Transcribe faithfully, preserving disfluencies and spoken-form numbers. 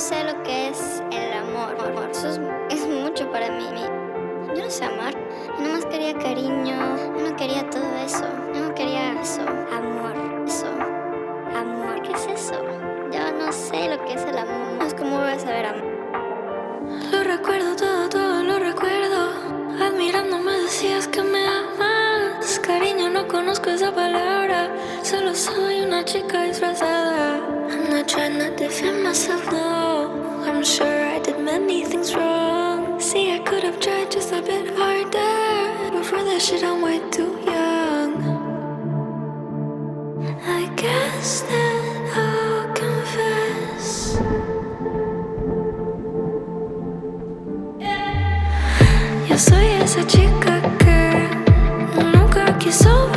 sé lo que es el amor. Eso es, es mucho para mí. Yo no sé amar. Yo nomás quería cariño. Yo no quería todo eso. Yo no quería eso. Amor. Eso. Amor. ¿Qué es eso? Yo no sé lo que es el amor. No es como voy a saber amar. Lo recuerdo todo, todo lo recuerdo. Admirando me decías que me amas. Cariño, no conozco esa palabra. Solo soy una chica disfrazada. I'm not trying to defend myself, no. I'm sure I did many things wrong. See, I could have tried just a bit harder. But for that shit, I'm way too young. I guess that I'll confess. Yo soy esa chica que nunca quiso